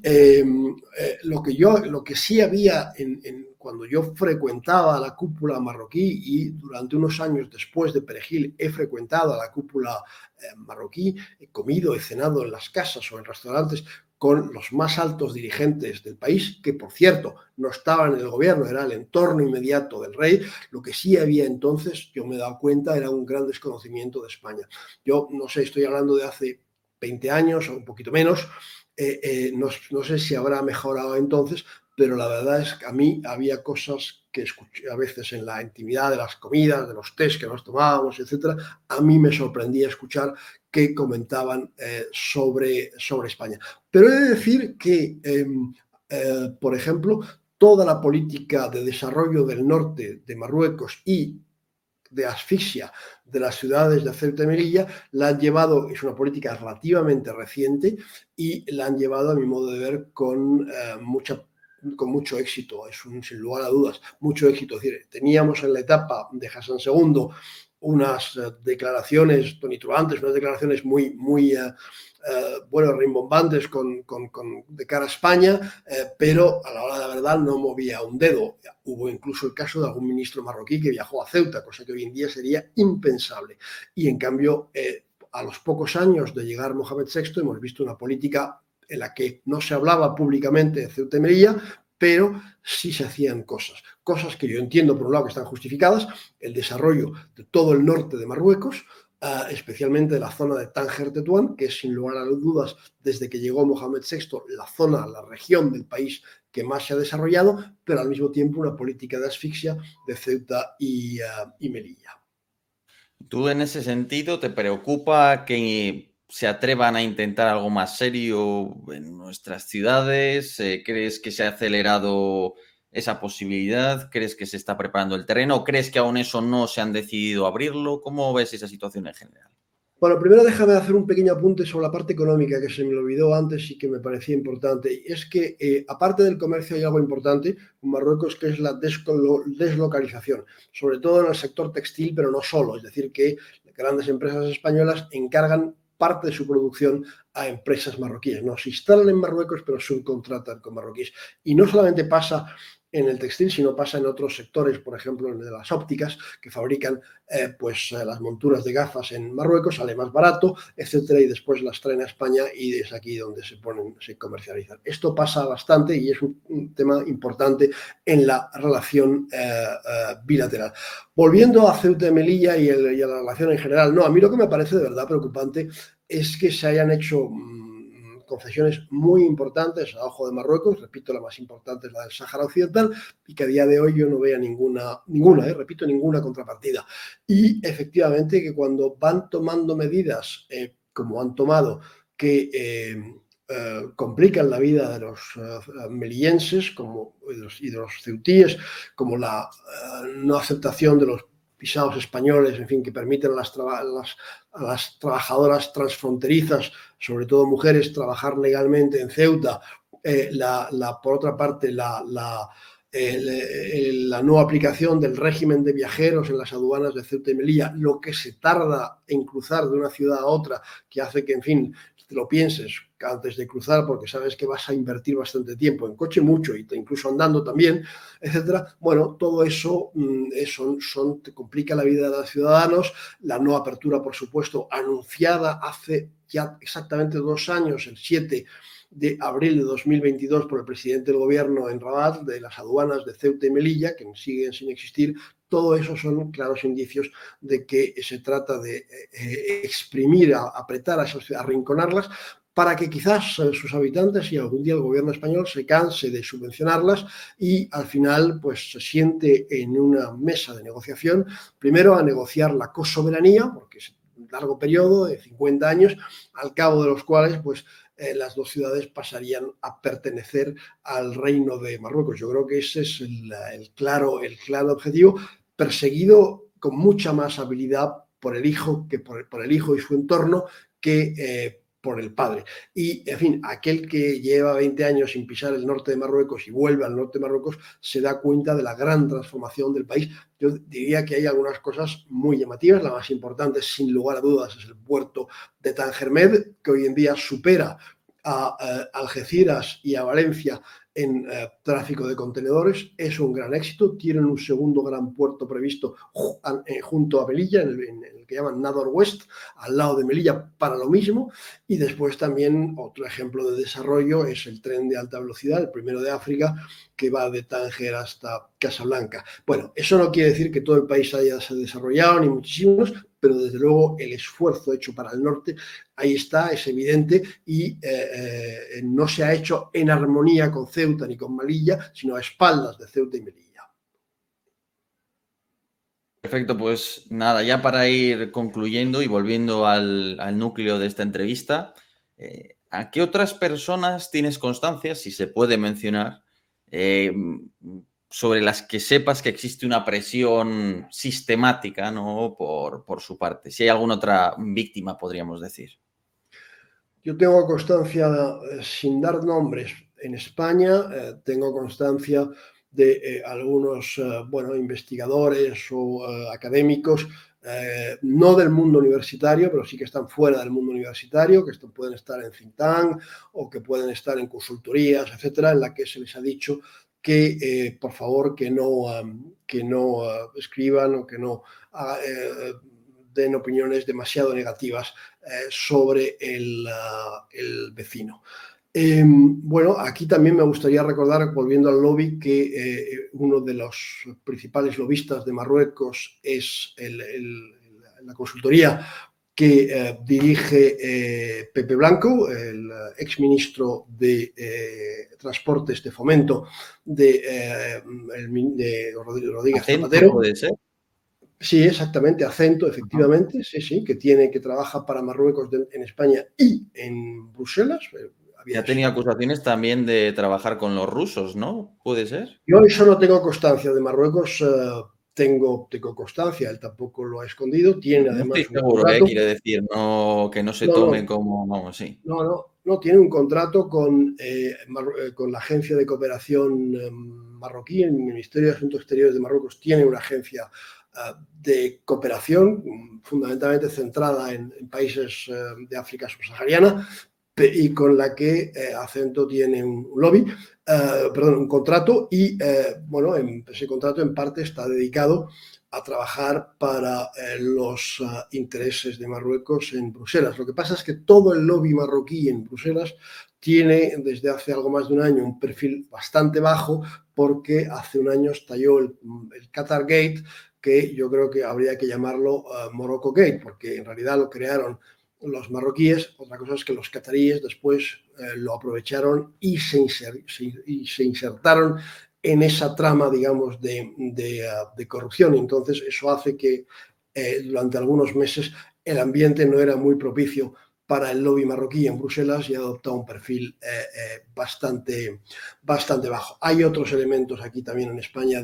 lo que sí había cuando yo frecuentaba la cúpula marroquí, y durante unos años después de Perejil he frecuentado la cúpula marroquí, he comido, he cenado en las casas o en restaurantes con los más altos dirigentes del país, que por cierto no estaban en el gobierno, era el entorno inmediato del rey. Lo que sí había entonces, yo me he dado cuenta, era un gran desconocimiento de España. Yo no sé, estoy hablando de hace 20 años o un poquito menos. No sé si habrá mejorado entonces, pero la verdad es que a mí había cosas que escuché a veces en la intimidad de las comidas, de los tés que nos tomábamos, etcétera. A mí me sorprendía escuchar que comentaban sobre España. Pero he de decir que, por ejemplo, toda la política de desarrollo del norte de Marruecos y de asfixia de las ciudades de Ceuta y Melilla la han llevado, es una política relativamente reciente, y la han llevado, a mi modo de ver, con mucho éxito, sin lugar a dudas, mucho éxito. Es decir, teníamos en la etapa de Hassan II unas declaraciones tonitruantes, unas declaraciones muy, muy rimbombantes de cara a España, pero a la hora de la verdad no movía un dedo. Hubo incluso el caso de algún ministro marroquí que viajó a Ceuta, cosa que hoy en día sería impensable. Y en cambio, a los pocos años de llegar Mohamed VI, hemos visto una política en la que no se hablaba públicamente de Ceuta y Melilla, pero sí se hacían cosas que yo entiendo por un lado que están justificadas: el desarrollo de todo el norte de Marruecos, especialmente de la zona de Tánger-Tetuán, que es sin lugar a dudas, desde que llegó Mohamed VI, la región del país que más se ha desarrollado, pero al mismo tiempo una política de asfixia de Ceuta y Melilla. ¿Tú en ese sentido te preocupa que se atrevan a intentar algo más serio en nuestras ciudades? ¿Crees que se ha acelerado esa posibilidad? ¿Crees que se está preparando el terreno? ¿O crees que aún eso no se han decidido abrirlo? ¿Cómo ves esa situación en general? Bueno, primero déjame hacer un pequeño apunte sobre la parte económica que se me olvidó antes y que me parecía importante. Y es que, aparte del comercio, hay algo importante en Marruecos que es la deslocalización, sobre todo en el sector textil, pero no solo. Es decir, que grandes empresas españolas encargan parte de su producción a empresas marroquíes. No se instalan en Marruecos, pero subcontratan con marroquíes. Y no solamente pasa en el textil, sino pasa en otros sectores, por ejemplo, en de las ópticas, que fabrican las monturas de gafas en Marruecos, sale más barato, etcétera, y después las traen a España y es aquí donde se comercializan. Esto pasa bastante y es un tema importante en la relación bilateral. Volviendo a Ceuta y Melilla y a la relación en general, no, a mí lo que me parece de verdad preocupante es que se hayan hecho concesiones muy importantes a ojo de Marruecos, repito, la más importante es la del Sáhara Occidental, y que a día de hoy yo no vea ninguna, repito, ninguna contrapartida. Y efectivamente que cuando van tomando medidas, como han tomado, que complican la vida de los melillenses y de los ceutíes, como la no aceptación de los pisados españoles, en fin, que permiten a las trabajadoras transfronterizas, sobre todo mujeres, trabajar legalmente en Ceuta. Por otra parte, la no aplicación del régimen de viajeros en las aduanas de Ceuta y Melilla, lo que se tarda en cruzar de una ciudad a otra, que hace que, en fin, te lo pienses antes de cruzar porque sabes que vas a invertir bastante tiempo, en coche mucho y incluso andando también, etcétera. Bueno, todo eso te complica la vida de los ciudadanos. La no apertura, por supuesto, anunciada hace ya exactamente 2 años, el 7 de abril de 2022 por el presidente del gobierno en Rabat, de las aduanas de Ceuta y Melilla, que siguen sin existir. Todo eso son claros indicios de que se trata de exprimir, apretar a esas ciudades, arrinconarlas, para que quizás sus habitantes y algún día el gobierno español se canse de subvencionarlas y al final pues se siente en una mesa de negociación, primero a negociar la cosoberanía, porque es un largo periodo de 50 años, al cabo de los cuales pues las dos ciudades pasarían a pertenecer al reino de Marruecos. Yo creo que ese es el claro objetivo, perseguido con mucha más habilidad por el hijo por el hijo y su entorno que por el padre. Y, en fin, aquel que lleva 20 años sin pisar el norte de Marruecos y vuelve al norte de Marruecos se da cuenta de la gran transformación del país. Yo diría que hay algunas cosas muy llamativas. La más importante, sin lugar a dudas, es el puerto de Tangermed, que hoy en día supera a Algeciras y a Valencia en tráfico de contenedores. Es un gran éxito. Tienen un segundo gran puerto previsto junto a Melilla, en el que llaman Nador West, al lado de Melilla, para lo mismo. Y después también otro ejemplo de desarrollo es el tren de alta velocidad, el primero de África, que va de Tánger hasta Casablanca. Bueno, eso no quiere decir que todo el país haya se desarrollado, ni muchísimos, pero desde luego el esfuerzo hecho para el norte, ahí está, es evidente, y no se ha hecho en armonía con Ceuta ni con Melilla, sino a espaldas de Ceuta y Melilla. Perfecto, pues nada, ya para ir concluyendo y volviendo al núcleo de esta entrevista, ¿a qué otras personas tienes constancia, si se puede mencionar, eh, sobre las que sepas que existe una presión sistemática, ¿no? por su parte? Si hay alguna otra víctima, podríamos decir. Yo tengo constancia, sin dar nombres, en España, tengo constancia de algunos investigadores o académicos, no del mundo universitario, pero sí que están fuera del mundo universitario, que pueden estar en think tank o que pueden estar en consultorías, etcétera, en la que se les ha dicho que por favor que no escriban o que no den opiniones demasiado negativas sobre el vecino. Bueno, aquí también me gustaría recordar, volviendo al lobby, que uno de los principales lobistas de Marruecos es la consultoría que dirige Pepe Blanco, el exministro de Transportes de Fomento de Rodríguez ¿Acento Zapatero. puede ser? Sí, exactamente, Acento, Ajá. efectivamente, sí, que trabaja para Marruecos en España y en Bruselas. Y ha Había tenido sido. acusaciones también de trabajar con los rusos, ¿no? ¿Puede ser? Yo eso no tengo constancia de Marruecos, tengo constancia, él tampoco lo ha escondido, tiene No estoy además un seguro, contrato. quiere decir, no, que no se No, tome no, como, vamos, sí. no, tiene un contrato con la Agencia de Cooperación marroquí, el Ministerio de Asuntos Exteriores de Marruecos tiene una agencia de cooperación fundamentalmente centrada en países de África subsahariana y con la que Acento tiene un lobby, perdón, un contrato y, bueno, ese contrato en parte está dedicado a trabajar para los intereses de Marruecos en Bruselas. Lo que pasa es que todo el lobby marroquí en Bruselas tiene desde hace algo más de un año un perfil bastante bajo porque hace un año estalló el Qatar Gate, que yo creo que habría que llamarlo Morocco Gate, porque en realidad lo crearon los marroquíes. Otra cosa es que los cataríes después lo aprovecharon y se insertaron en esa trama, digamos, de corrupción. Entonces, eso hace que durante algunos meses el ambiente no era muy propicio para el lobby marroquí en Bruselas y ha adoptado un perfil bastante bajo. Hay otros elementos aquí también en España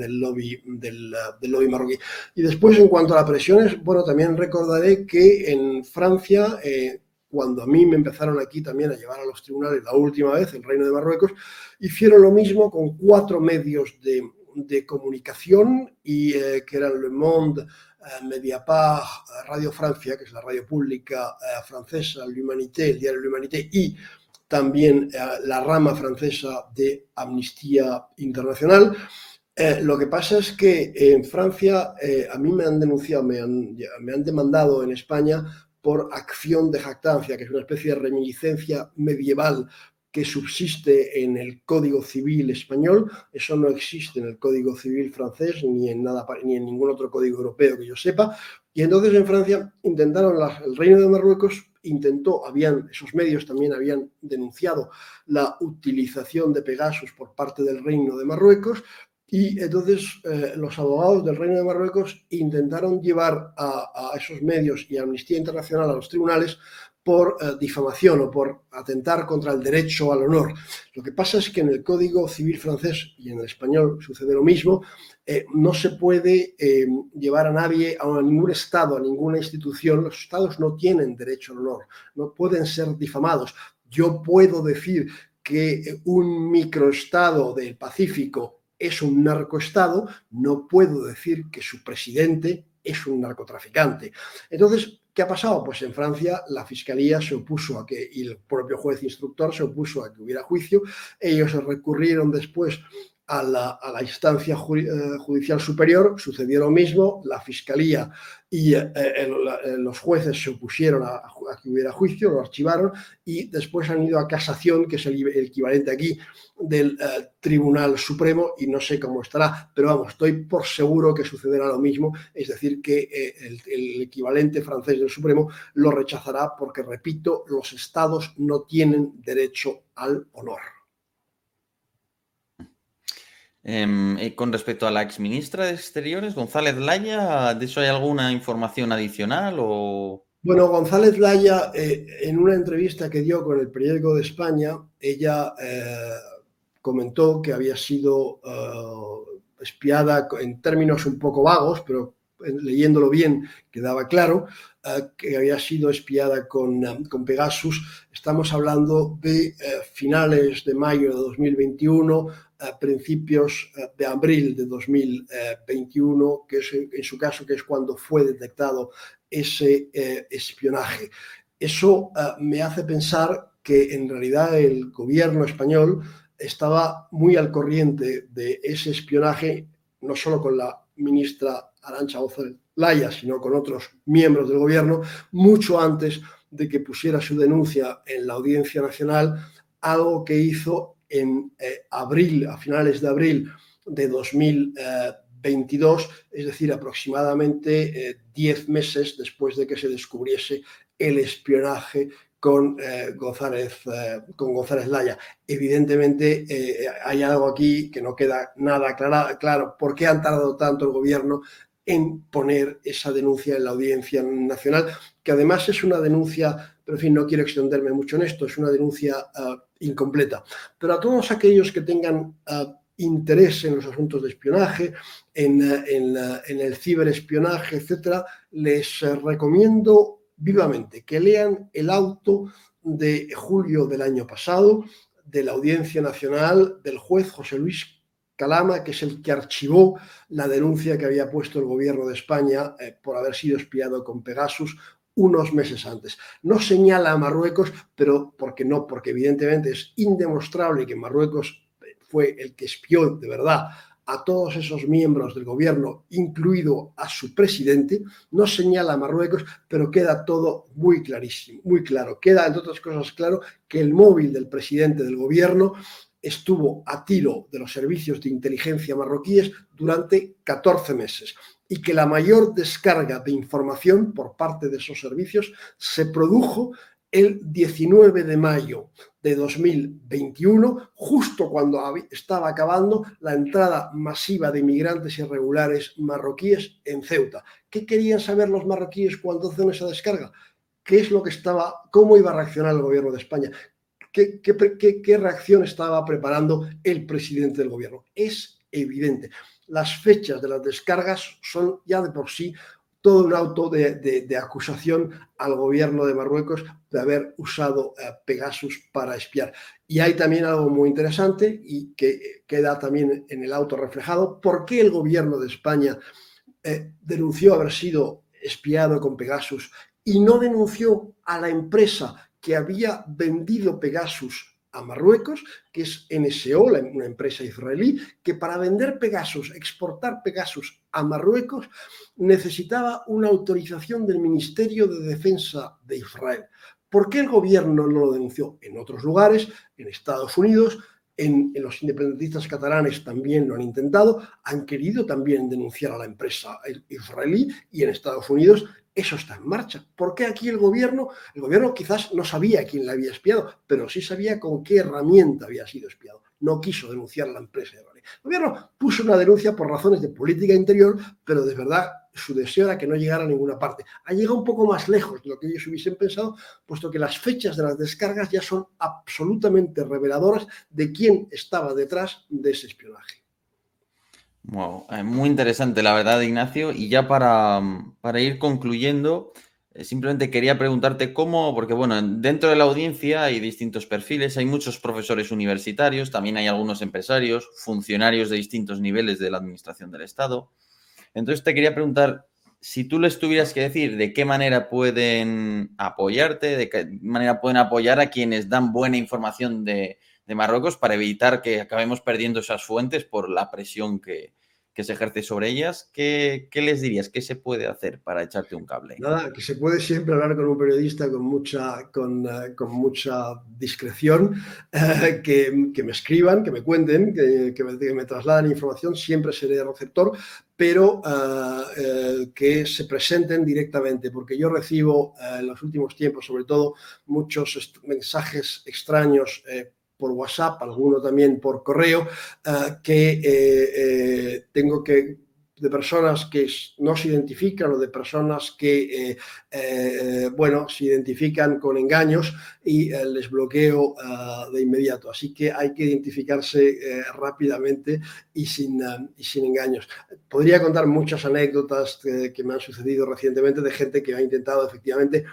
del lobby marroquí. Y después, en cuanto a las presiones, bueno, también recordaré que en Francia, cuando a mí me empezaron aquí también a llevar a los tribunales la última vez, el Reino de Marruecos, hicieron lo mismo con 4 medios de comunicación y que eran Le Monde, Mediapart, Radio Francia, que es la radio pública francesa, l'Humanité, el diario l'Humanité, y también la rama francesa de Amnistía Internacional. Lo que pasa es que en Francia a mí me han denunciado, me han demandado en España por acción de jactancia, que es una especie de reminiscencia medieval que subsiste en el Código Civil español. Eso no existe en el Código Civil francés ni en nada, ni en ningún otro código europeo que yo sepa. Y entonces en Francia intentaron, el Reino de Marruecos esos medios también habían denunciado la utilización de Pegasus por parte del Reino de Marruecos. Y entonces los abogados del Reino de Marruecos intentaron llevar a esos medios y a Amnistía Internacional a los tribunales por difamación o por atentar contra el derecho al honor. Lo que pasa es que en el Código Civil francés y en el español sucede lo mismo. No se puede llevar a nadie, a ningún Estado, a ninguna institución. Los Estados no tienen derecho al honor, no pueden ser difamados. Yo puedo decir que un microestado del Pacífico es un narcoestado, no puedo decir que su presidente es un narcotraficante. Entonces, ¿qué ha pasado? Pues en Francia la fiscalía se opuso a que, y el propio juez instructor se opuso a que hubiera juicio. Ellos recurrieron después a la instancia judicial superior, sucedió lo mismo, la fiscalía y los jueces se opusieron a que hubiera juicio, lo archivaron y después han ido a casación, que es el equivalente aquí del Tribunal Supremo, y no sé cómo estará, pero vamos, estoy por seguro que sucederá lo mismo, es decir, que el equivalente francés del Supremo lo rechazará porque, repito, los estados no tienen derecho al honor. Con respecto a la exministra de Exteriores, González Laya, ¿de eso hay alguna información adicional o...? Bueno, González Laya, en una entrevista que dio con el periódico de España, ella comentó que había sido espiada en términos un poco vagos, pero leyéndolo bien quedaba claro, que había sido espiada con Pegasus. Estamos hablando de finales de mayo de 2021, principios de abril de 2021, que es en su caso que es cuando fue detectado ese espionaje. Eso me hace pensar que en realidad el gobierno español estaba muy al corriente de ese espionaje, no solo con la ministra Arantxa González Laya, sino con otros miembros del gobierno, mucho antes de que pusiera su denuncia en la Audiencia Nacional, algo que hizo en abril, a finales de abril de 2022, es decir, aproximadamente 10 meses después de que se descubriese el espionaje con González Laya. Evidentemente hay algo aquí que no queda nada claro. ¿Por qué han tardado tanto el gobierno en poner esa denuncia en la Audiencia Nacional, que además es una denuncia, pero en fin, no quiero extenderme mucho en esto, es una denuncia incompleta. Pero a todos aquellos que tengan interés en los asuntos de espionaje, en el ciberespionaje, etcétera, les recomiendo vivamente que lean el auto de julio del año pasado de la Audiencia Nacional del juez José Luis Calama, que es el que archivó la denuncia que había puesto el gobierno de España por haber sido espiado con Pegasus unos meses antes. No señala a Marruecos, pero porque evidentemente es indemostrable que Marruecos fue el que espió de verdad a todos esos miembros del gobierno, incluido a su presidente. No señala a Marruecos, pero queda todo muy clarísimo, muy claro. Queda, entre otras cosas, claro que el móvil del presidente del gobierno estuvo a tiro de los servicios de inteligencia marroquíes durante 14 meses y que la mayor descarga de información por parte de esos servicios se produjo el 19 de mayo de 2021, justo cuando estaba acabando la entrada masiva de inmigrantes irregulares marroquíes en Ceuta. ¿Qué querían saber los marroquíes cuando hacen esa descarga? ¿Qué es lo que cómo iba a reaccionar el gobierno de España? ¿Qué reacción estaba preparando el presidente del gobierno? Es evidente. Las fechas de las descargas son ya de por sí todo un auto de acusación al gobierno de Marruecos de haber usado Pegasus para espiar. Y hay también algo muy interesante y que queda también en el auto reflejado. ¿Por qué el gobierno de España denunció haber sido espiado con Pegasus y no denunció a la empresa que había vendido Pegasus a Marruecos, que es NSO, una empresa israelí, que para vender Pegasus, exportar Pegasus a Marruecos, necesitaba una autorización del Ministerio de Defensa de Israel? ¿Por qué el gobierno no lo denunció? En otros lugares, en Estados Unidos, en los independentistas catalanes también lo han intentado, han querido también denunciar a la empresa israelí y en Estados Unidos eso está en marcha. ¿Por qué aquí el gobierno quizás no sabía quién le había espiado, pero sí sabía con qué herramienta había sido espiado? No quiso denunciar a la empresa israelí. El gobierno puso una denuncia por razones de política interior, pero de verdad su deseo era que no llegara a ninguna parte. Ha llegado un poco más lejos de lo que ellos hubiesen pensado, puesto que las fechas de las descargas ya son absolutamente reveladoras de quién estaba detrás de ese espionaje. Wow, muy interesante, la verdad, Ignacio. Y ya para ir concluyendo, simplemente quería preguntarte cómo, porque bueno, dentro de la audiencia hay distintos perfiles, hay muchos profesores universitarios, también hay algunos empresarios, funcionarios de distintos niveles de la administración del Estado. Entonces te quería preguntar, si tú les tuvieras que decir de qué manera pueden apoyarte, de qué manera pueden apoyar a quienes dan buena información de Marruecos para evitar que acabemos perdiendo esas fuentes por la presión que se ejerce sobre ellas, ¿qué les dirías? ¿Qué se puede hacer para echarte un cable? Nada, que se puede siempre hablar con un periodista con mucha discreción, que me escriban, que me cuenten, que me trasladen información, siempre seré receptor, pero que se presenten directamente, porque yo recibo en los últimos tiempos, sobre todo, muchos mensajes extraños por WhatsApp, alguno también por correo, que tengo que de personas que no se identifican o de personas que, se identifican con engaños y les bloqueo de inmediato. Así que hay que identificarse rápidamente y sin engaños. Podría contar muchas anécdotas que me han sucedido recientemente de gente que ha intentado efectivamente,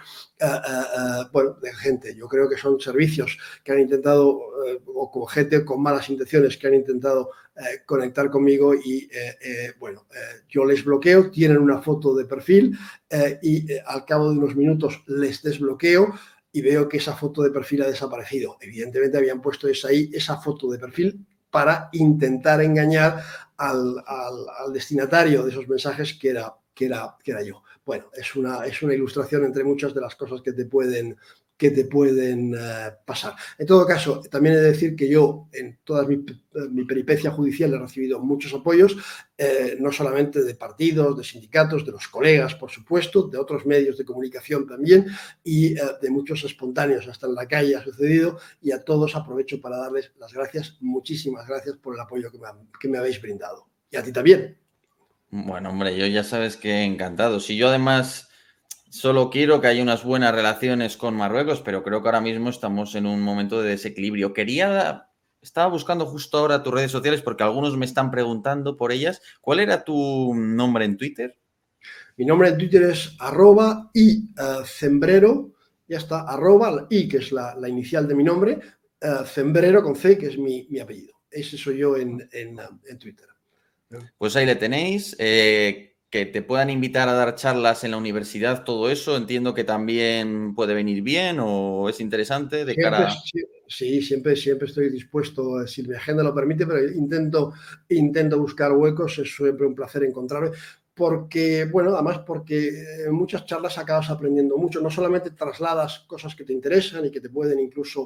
yo creo que son servicios que han intentado, o con gente con malas intenciones que han intentado conectar conmigo y yo les bloqueo, tienen una foto de perfil y al cabo de unos minutos les desbloqueo y veo que esa foto de perfil ha desaparecido. Evidentemente habían puesto esa foto de perfil para intentar engañar al destinatario de esos mensajes que era yo. Bueno, es una ilustración entre muchas de las cosas que te pueden pasar. En todo caso, también he de decir que yo en toda mi peripecia judicial he recibido muchos apoyos, no solamente de partidos, de sindicatos, de los colegas, por supuesto, de otros medios de comunicación también y de muchos espontáneos, hasta en la calle ha sucedido, y a todos aprovecho para darles las gracias, muchísimas gracias por el apoyo que me habéis brindado. Y a ti también. Bueno, hombre, yo ya sabes que encantado. Si yo además solo quiero que haya unas buenas relaciones con Marruecos, pero creo que ahora mismo estamos en un momento de desequilibrio. Estaba buscando justo ahora tus redes sociales porque algunos me están preguntando por ellas. ¿Cuál era tu nombre en Twitter? Mi nombre en Twitter es arroba y cembrero, ya está, arroba y, que es la inicial de mi nombre, cembrero con C, que es mi apellido. Ese soy yo en Twitter. Pues ahí le tenéis. Que te puedan invitar a dar charlas en la universidad, todo eso, entiendo que también puede venir bien o es interesante de Siempre, cara. sí, siempre estoy dispuesto, si mi agenda lo permite, pero intento buscar huecos, es siempre un placer encontrarme, porque, bueno, además porque en muchas charlas acabas aprendiendo mucho, no solamente trasladas cosas que te interesan y que te pueden incluso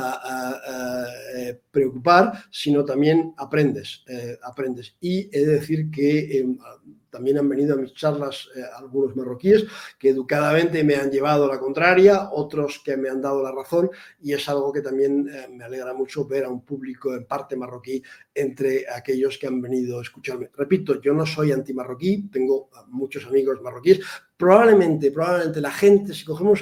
preocupar, sino también aprendes. Y he de decir que también han venido a mis charlas algunos marroquíes que educadamente me han llevado a la contraria, otros que me han dado la razón, y es algo que también me alegra mucho ver a un público en parte marroquí entre aquellos que han venido a escucharme. Repito, yo no soy antimarroquí, tengo muchos amigos marroquíes, probablemente la gente, si cogemos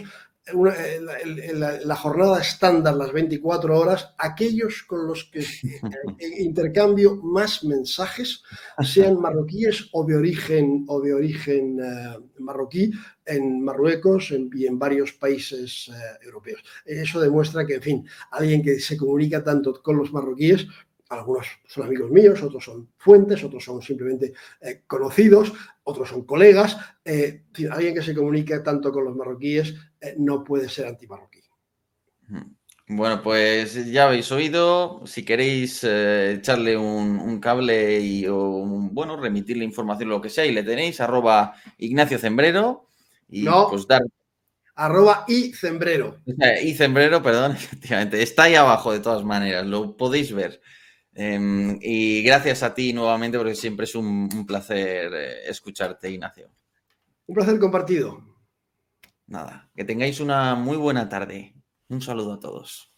la jornada estándar, las 24 horas, aquellos con los que intercambio más mensajes, sean marroquíes o de origen marroquí, en Marruecos y en varios países europeos. Eso demuestra que, en fin, alguien que se comunica tanto con los marroquíes, algunos son amigos míos, otros son fuentes, otros son simplemente conocidos, otros son colegas. Alguien que se comunica tanto con los marroquíes no puede ser antimarroquí. Bueno, pues ya habéis oído. Si queréis echarle un cable bueno, remitirle información, lo que sea, y le tenéis, @Ignacio Zembrero, y No, pues dar. arroba y cembrero. Y Zembrero, perdón, efectivamente. Está ahí abajo de todas maneras, lo podéis ver. Y gracias a ti nuevamente, porque siempre es un placer escucharte, Ignacio. Un placer compartido. Nada, que tengáis una muy buena tarde. Un saludo a todos.